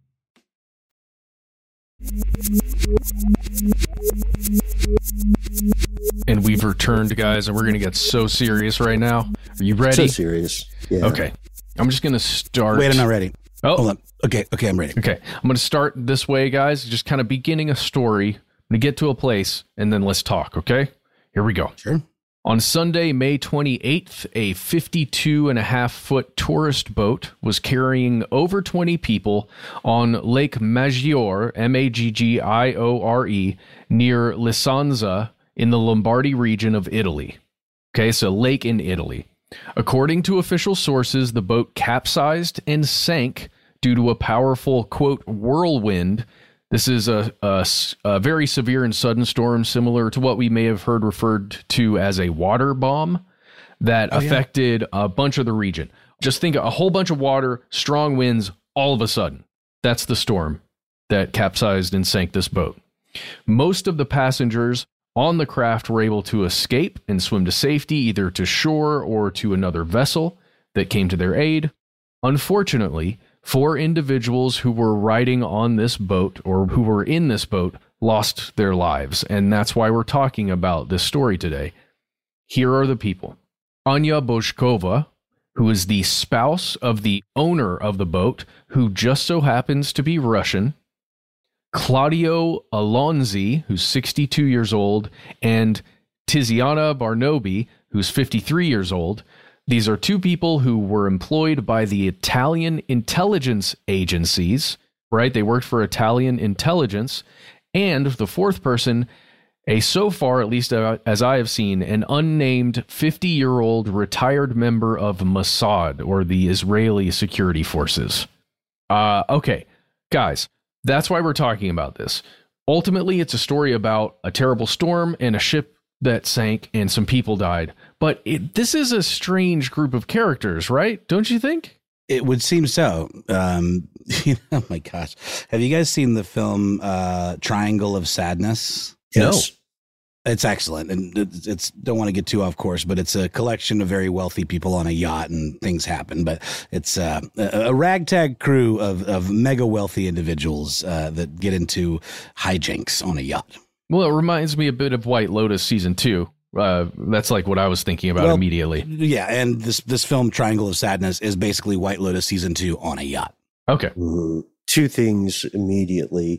And we've returned, guys, and we're going to get so serious right now. Are you ready? So serious. Yeah. Okay. I'm just going to start. Wait, I'm not ready. Oh, hold on. Okay, okay, I'm ready. Okay. I'm going to start this way, guys, just kind of beginning a story. I'm going to get to a place, and then let's talk, okay? Here we go. Sure. On Sunday, May twenty-eighth, a fifty-two and a half foot tourist boat was carrying over twenty people on Lake Maggiore, M A G G I O R E, near Lisanza in the Lombardy region of Italy. Okay, so lake in Italy. According to official sources, the boat capsized and sank due to a powerful, quote, whirlwind. This is a, a, a very severe and sudden storm, similar to what we may have heard referred to as a water bomb that oh, affected yeah. a bunch of the region. Just think a whole bunch of water, strong winds, all of a sudden. That's the storm that capsized and sank this boat. Most of the passengers on the craft were able to escape and swim to safety, either to shore or to another vessel that came to their aid. Unfortunately, four individuals who were riding on this boat or who were in this boat lost their lives, and that's why we're talking about this story today. Here are the people. Anya Boshkova, who is the spouse of the owner of the boat, who just so happens to be Russian. Claudio Alonzi, who's sixty-two years old, and Tiziana Barnobi, who's fifty-three years old. These are two people who were employed by the Italian intelligence agencies, right? They worked for Italian intelligence. And the fourth person, a so far, at least as I have seen, an unnamed fifty-year-old retired member of Mossad, or the Israeli security forces. Uh, okay, guys, that's why we're talking about this. Ultimately, it's a story about a terrible storm and a ship that sank and some people died. But it, this is a strange group of characters, right? Don't you think? It would seem so. Um, you know, oh my gosh. Have you guys seen the film uh, Triangle of Sadness? Yes. No. It's excellent. And it's, it's don't want to get too off course, but it's a collection of very wealthy people on a yacht and things happen. But it's uh, a, a ragtag crew of, of mega wealthy individuals uh, that get into hijinks on a yacht. Well, it reminds me a bit of White Lotus season two. Uh, that's like what I was thinking about well, immediately. Yeah, and this this film Triangle of Sadness is basically White Lotus season two on a yacht. Okay. Mm-hmm. Two things immediately.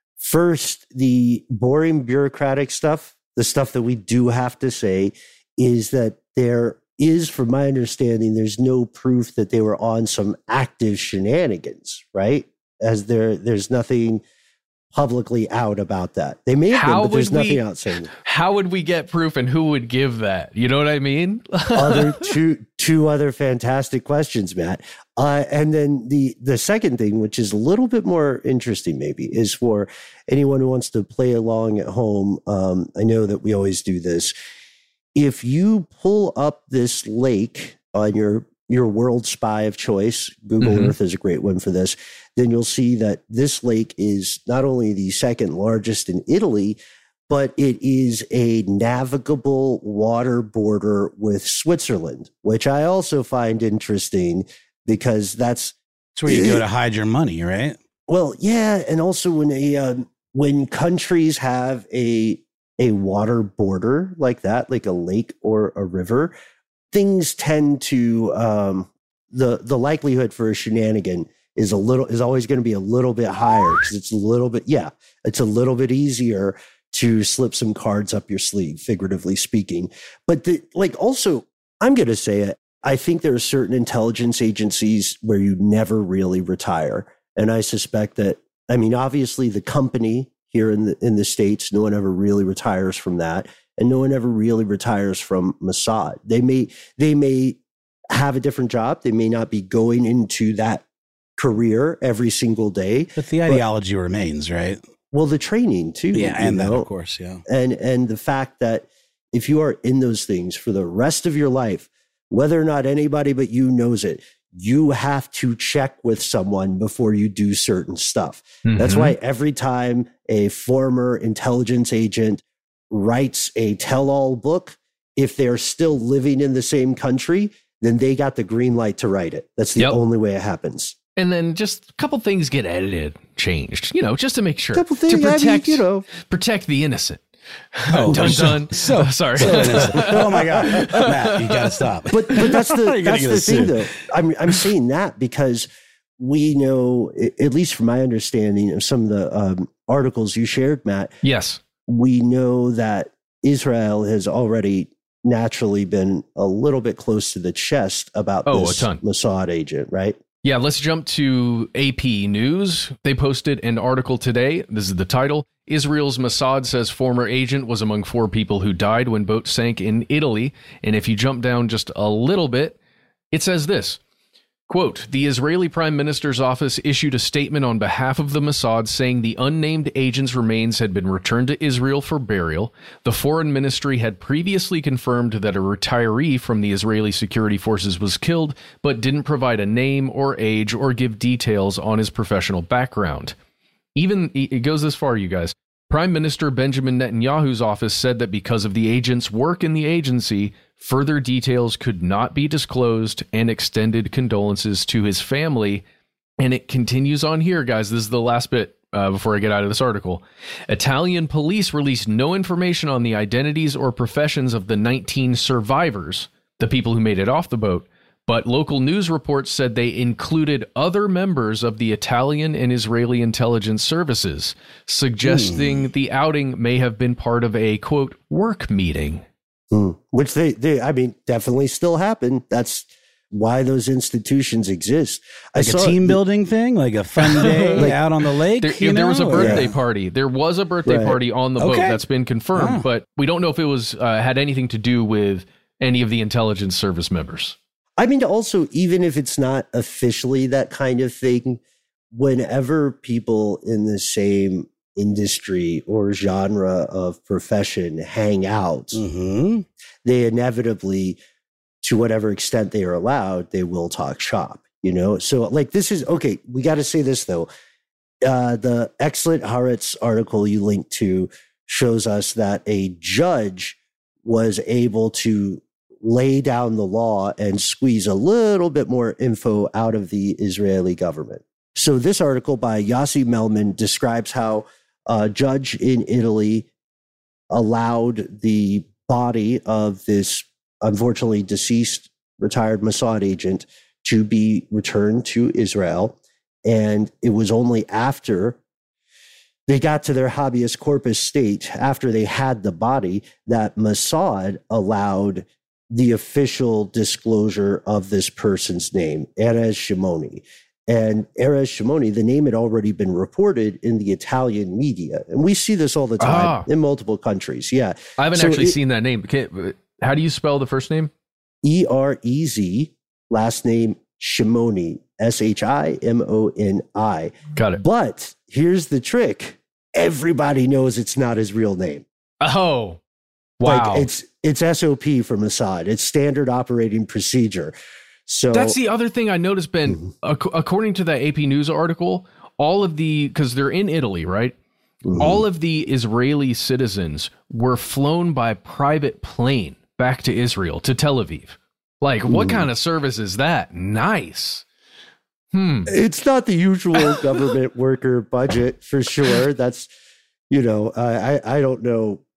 First, the boring bureaucratic stuff, the stuff that we do have to say, is that there is, from my understanding, there's no proof that they were on some active shenanigans, right? As there, there's nothing publicly out about that. They may have how been, but there's we, nothing out saying that. How would we get proof, and who would give that? You know what I mean? other two two other fantastic questions, Matt. Uh, and then the the second thing, which is a little bit more interesting, maybe, is for anyone who wants to play along at home. Um, I know that we always do this. If you pull up this lake on your your world spy of choice, Google mm-hmm. Earth is a great one for this, then you'll see that this lake is not only the second largest in Italy, but it is a navigable water border with Switzerland, which I also find interesting because that's... That's where you go to hide your money, right? Well, yeah, and also when a um, when countries have a a water border like that, like a lake or a river, things tend to, um, the, the likelihood for a shenanigan is a little, is always going to be a little bit higher because it's a little bit, yeah, it's a little bit easier to slip some cards up your sleeve, figuratively speaking. But the, like, also, I'm going to say it, I think there are certain intelligence agencies where you never really retire. And I suspect that, I mean, obviously the company here in the, in the States, no one ever really retires from that. And no one ever really retires from Mossad. They may, they may have a different job. They may not be going into that career every single day. But the ideology but, remains, right? Well, the training too. Yeah, and know? that, of course, yeah. And, and the fact that if you are in those things for the rest of your life, whether or not anybody but you knows it, you have to check with someone before you do certain stuff. Mm-hmm. That's why every time a former intelligence agent writes a tell-all book, if they're still living in the same country, then they got the green light to write it. That's the yep. only way it happens. And then just a couple things get edited, changed, you know, just to make sure. Couple things, to protect, I mean, you know. protect the innocent. Oh, dun, so, dun. So, oh, sorry. So oh my God, Matt, you gotta stop. But but that's the that's the thing, though. I'm I'm saying that because we know, at least from my understanding of some of the um, articles you shared, Matt. Yes, we know that Israel has already naturally been a little bit close to the chest about oh, this a ton. Mossad agent, right? Yeah, let's jump to A P News. They posted an article today. This is the title. Israel's Mossad says former agent was among four people who died when boat sank in Italy. And if you jump down just a little bit, it says this. Quote, the Israeli Prime Minister's office issued a statement on behalf of the Mossad saying the unnamed agent's remains had been returned to Israel for burial. The foreign ministry had previously confirmed that a retiree from the Israeli security forces was killed, but didn't provide a name or age or give details on his professional background. Even, it goes this far, you guys. Prime Minister Benjamin Netanyahu's office said that because of the agent's work in the agency, further details could not be disclosed and extended condolences to his family. And it continues on here, guys. This is the last bit uh, before I get out of this article. Italian police released no information on the identities or professions of the nineteen survivors, the people who made it off the boat. But local news reports said they included other members of the Italian and Israeli intelligence services, suggesting mm. the outing may have been part of a, quote, work meeting. Mm. Which they, they, I mean, definitely still happen. That's why those institutions exist. Like I a saw team the, building thing, like a fun day like, out on the lake. There, you know? there was a birthday yeah. party. There was a birthday right. party on the boat okay. that's been confirmed, oh. but we don't know if it was uh, had anything to do with any of the intelligence service members. I mean, also, even if it's not officially that kind of thing, whenever people in the same industry or genre of profession hang out, mm-hmm. they inevitably, to whatever extent they are allowed, they will talk shop, you know? So like this is, okay, we got to say this though. Uh, the excellent Haaretz article you linked to shows us that a judge was able to lay down the law and squeeze a little bit more info out of the Israeli government. So this article by Yossi Melman describes how a judge in Italy allowed the body of this unfortunately deceased retired Mossad agent to be returned to Israel. And it was only after they got to their habeas corpus state, after they had the body, that Mossad allowed the official disclosure of this person's name, Erez Shimoni. And Erez Shimoni, the name had already been reported in the Italian media. And we see this all the time ah. in multiple countries. Yeah. I haven't so actually it, seen that name. How do you spell the first name? E R E Z, last name Shimoni, S H I M O N I. Got it. But here's the trick. Everybody knows it's not his real name. Oh, wow. Like it's, it's S O P for Mossad. It's standard operating procedure. So that's the other thing I noticed, Ben. Mm-hmm. Ac- according to that A P News article, all of the, because they're in Italy, right? Mm-hmm. All of the Israeli citizens were flown by private plane back to Israel, to Tel Aviv. Like, mm-hmm. what kind of service is that? Nice. Hmm. It's not the usual government worker budget for sure. That's, you know, I I don't know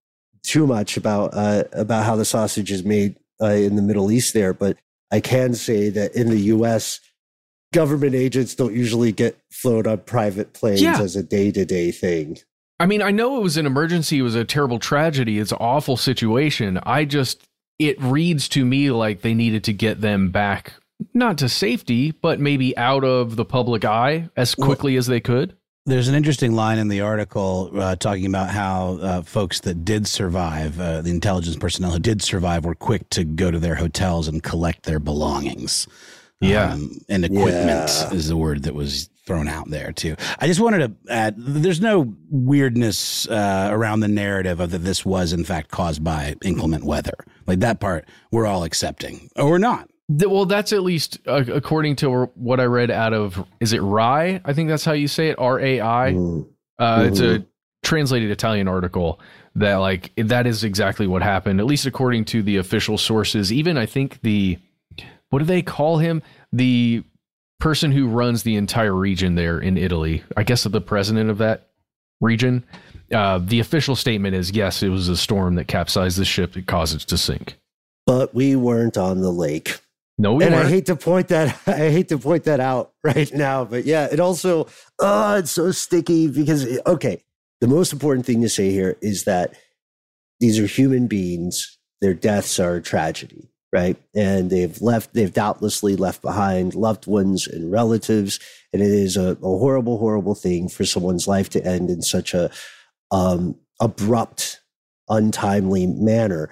too much about uh, about how the sausage is made uh, in the Middle East there, but I can say that in the U S, government agents don't usually get flown on private planes Yeah. as a day-to-day thing. I mean, I know it was an emergency. It was a terrible tragedy. It's an awful situation. I just, it reads to me like they needed to get them back, not to safety, but maybe out of the public eye as quickly well, as they could. There's an interesting line in the article uh, talking about how uh, folks that did survive, uh, the intelligence personnel who did survive, were quick to go to their hotels and collect their belongings. Yeah. Um, and equipment Yeah. is the word that was thrown out there, too. I just wanted to add, there's no weirdness uh, around the narrative of that this was, in fact, caused by inclement weather. Like that part, we're all accepting. Or not. Well, that's at least uh, according to what I read out of, is it R A I? I think that's how you say it, R A I. Mm. Uh, mm-hmm. It's a translated Italian article that like that is exactly what happened, at least according to the official sources. Even I think the, what do they call him? The person who runs the entire region there in Italy, I guess the president of that region. Uh, the official statement is, yes, it was a storm that capsized the ship that caused it to sink. But we weren't on the lake. No, we and weren't. I hate to point that I hate to point that out right now, but yeah, it also oh, it's so sticky because okay, the most important thing to say here is that these are human beings. Their deaths are a tragedy, right? And they've left, they've doubtlessly left behind loved ones and relatives, and it is a, a horrible, horrible thing for someone's life to end in such a um, abrupt, untimely manner.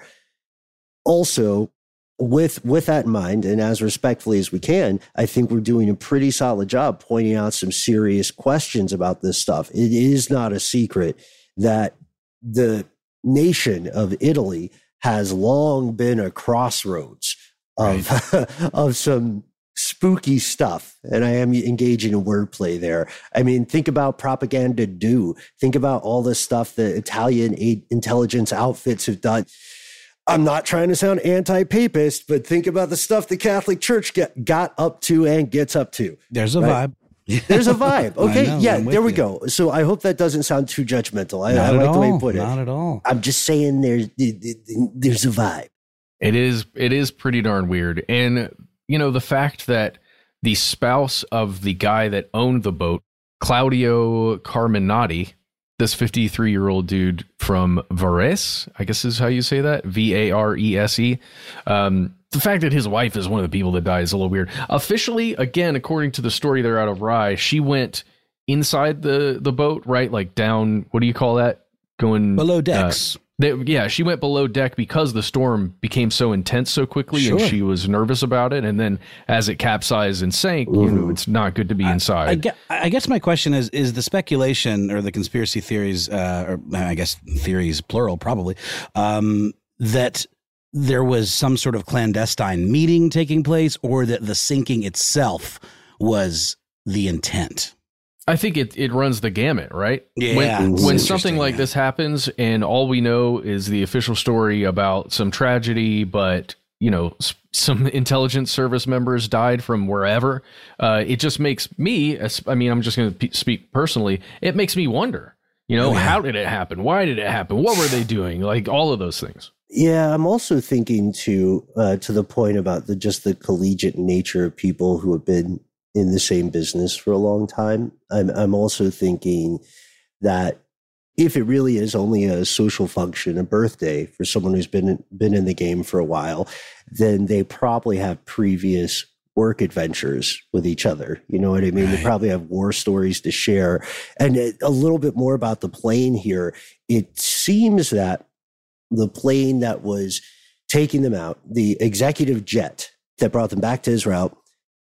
Also, With with that in mind, and as respectfully as we can, I think we're doing a pretty solid job pointing out some serious questions about this stuff. It is not a secret that the nation of Italy has long been a crossroads of, right. of some spooky stuff. And I am engaging in wordplay there. I mean, think about Propaganda Do. Think about all the stuff that Italian intelligence outfits have done. I'm not trying to sound anti-papist, but think about the stuff the Catholic Church get, got up to and gets up to. There's a right? vibe. There's a vibe. Okay. know, yeah, there we you. go. So I hope that doesn't sound too judgmental. I, Not I at like the way you all. put it. Not at all. I'm just saying there's, there's a vibe. It is, it is pretty darn weird. And, you know, the fact that the spouse of the guy that owned the boat, Claudio Carminati, this fifty-three-year-old dude from Varese, I guess is how you say that, V A R E S E. Um, the fact that his wife is one of the people that died is a little weird. Officially, again, according to the story there out of Rye, she went inside the, the boat, right? Like down, what do you call that? Going below decks. Uh, they, yeah, she went below deck because the storm became so intense so quickly, sure. and she was nervous about it. And then as it capsized and sank, mm-hmm. you know, it's not good to be inside. I, I, guess, I guess my question is, is the speculation or the conspiracy theories, uh, or I guess theories, plural, probably, um, that there was some sort of clandestine meeting taking place, or that the sinking itself was the intent? I think it, it runs the gamut, right? Yeah. When, when something like yeah. this happens and all we know is the official story about some tragedy, but, you know, some intelligence service members died from wherever, uh, it just makes me, I mean, I'm just going to speak personally, it makes me wonder, you know, oh, yeah. how did it happen? Why did it happen? What were they doing? Like all of those things. Yeah, I'm also thinking to, uh, to the point about the just the collegiate nature of people who have been in the same business for a long time. I'm, I'm also thinking that if it really is only a social function, a birthday for someone who's been been in the game for a while, then they probably have previous work adventures with each other. You know what I mean? Right. They probably have war stories to share. And a little bit more about the plane here. It seems that the plane that was taking them out, the executive jet that brought them back to Israel,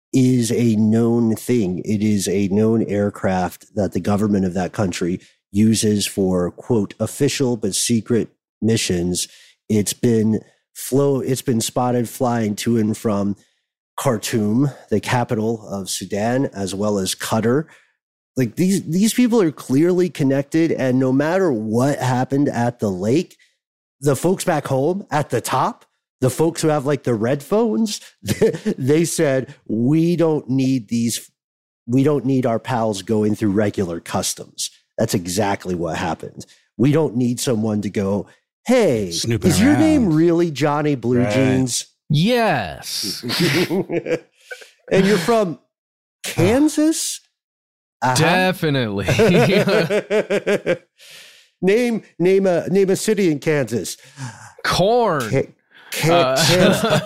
is a known thing. It is a known aircraft that the government of that country uses for, quote, official but secret missions. It's been flow. It's been spotted flying to and from Khartoum, the capital of Sudan, as well as Qatar. Like these, these people are clearly connected, and no matter what happened at the lake, the folks back home at the top, the folks who have like the red phones, they said, we don't need these. We don't need our pals going through regular customs. That's exactly what happened. We don't need someone to go, hey, Snooping is your around. name really Johnny Blue Right. Jeans? Yes. And you're from Kansas? Uh-huh. Definitely. name name a name a city in Kansas. Corn. Ca- Ca- Uh, Kansas,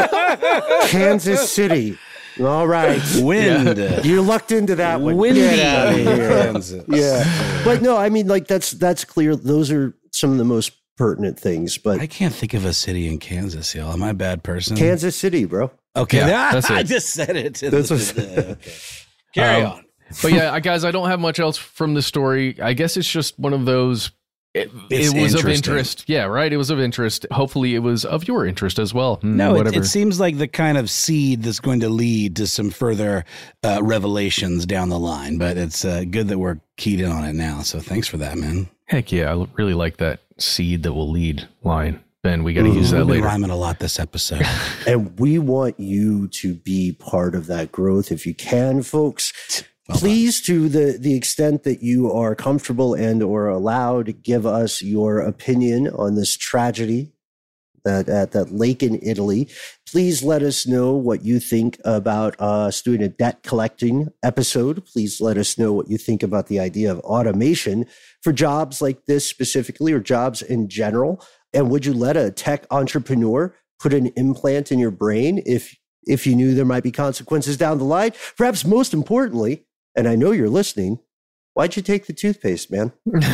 Ca- Kansas City. All right. Wind. You lucked into that one. Windy. Get out of here. Kansas. Yeah. But no, I mean, like that's that's clear. Those are some of the most pertinent things. But I can't think of a city in Kansas, y'all. Am I a bad person? Kansas City, bro. Okay. Yeah, that's I it. just said it. That's what- okay. Carry Um, on. But yeah, I- guys, I don't have much else from this story. I guess it's just one of those. It, It's it was of interesting. interest. Yeah, right. It was of interest. Hopefully, it was of your interest as well. Hmm, No, it, whatever. it seems like the kind of seed that's going to lead to some further uh, revelations down the line. But it's uh, good that we're keyed in on it now. So thanks for that, man. Heck yeah, I really like that seed that will lead line. Ben, we got to use that We've been later. rhyming a lot this episode. And we want you to be part of that growth if you can, folks. Please, to the, the extent that you are comfortable and or allowed, give us your opinion on this tragedy that at that lake in Italy. Please let us know what you think about us doing a debt collecting episode. Please let us know what you think about the idea of automation for jobs like this specifically, or jobs in general. And would you let a tech entrepreneur put an implant in your brain if if you knew there might be consequences down the line? Perhaps most importantly, and I know you're listening, why'd you take the toothpaste, man?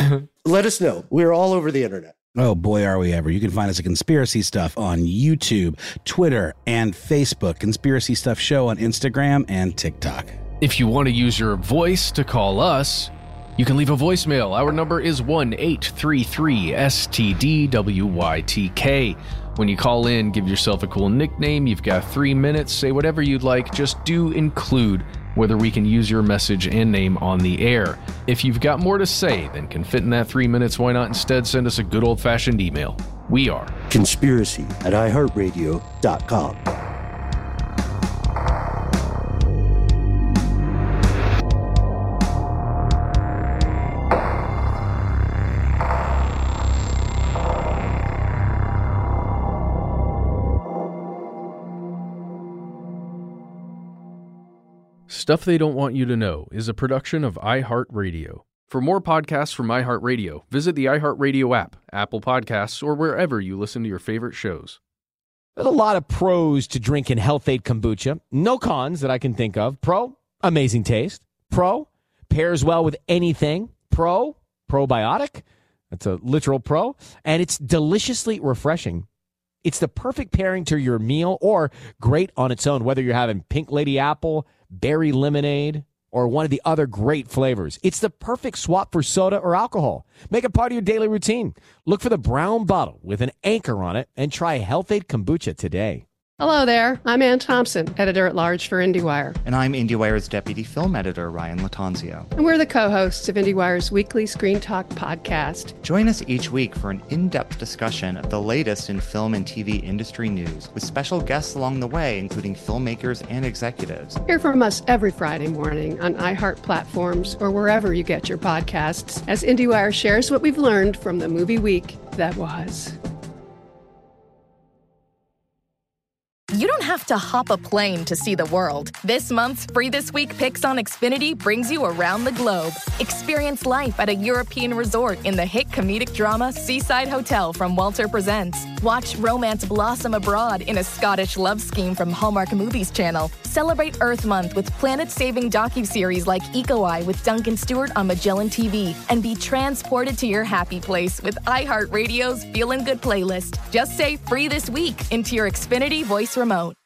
Let us know. We're all over the internet. Oh, boy, are we ever. You can find us at Conspiracy Stuff on YouTube, Twitter, and Facebook. Conspiracy Stuff Show on Instagram and TikTok. If you want to use your voice to call us, you can leave a voicemail. Our number is one eight three three S T D W Y T K. When you call in, give yourself a cool nickname. You've got three minutes. Say whatever you'd like. Just do include whether we can use your message and name on the air. If you've got more to say than can fit in that three minutes, why not instead send us a good old-fashioned email? We are Conspiracy at i heart radio dot com. Stuff They Don't Want You to Know is a production of iHeartRadio. For more podcasts from iHeartRadio, visit the iHeartRadio app, Apple Podcasts, or wherever you listen to your favorite shows. There's a lot of pros to drinking Health Aid Kombucha. No cons that I can think of. Pro, amazing taste. Pro, pairs well with anything. Pro, probiotic. That's a literal pro. And it's deliciously refreshing. It's the perfect pairing to your meal or great on its own, whether you're having Pink Lady Apple, berry lemonade, or one of the other great flavors. It's the perfect swap for soda or alcohol. Make it part of your daily routine. Look for the brown bottle with an anchor on it and try Health Aid Kombucha today. Hello there. I'm Ann Thompson, editor-at-large for IndieWire. And I'm IndieWire's deputy film editor, Ryan Latanzio. And we're the co-hosts of IndieWire's weekly Screen Talk podcast. Join us each week for an in-depth discussion of the latest in film and T V industry news, with special guests along the way, including filmmakers and executives. Hear from us every Friday morning on iHeart platforms or wherever you get your podcasts, as IndieWire shares what we've learned from the movie week that was. You don't have to hop a plane to see the world. This month's Free This Week Picks on Xfinity brings you around the globe. Experience life at a European resort in the hit comedic drama Seaside Hotel from Walter Presents. Watch romance blossom abroad in a Scottish love scheme from Hallmark Movies Channel. Celebrate Earth Month with planet-saving docuseries like Eco Eye with Duncan Stewart on Magellan T V. And be transported to your happy place with iHeartRadio's Feelin' Good playlist. Just say Free This Week into your Xfinity voice remote.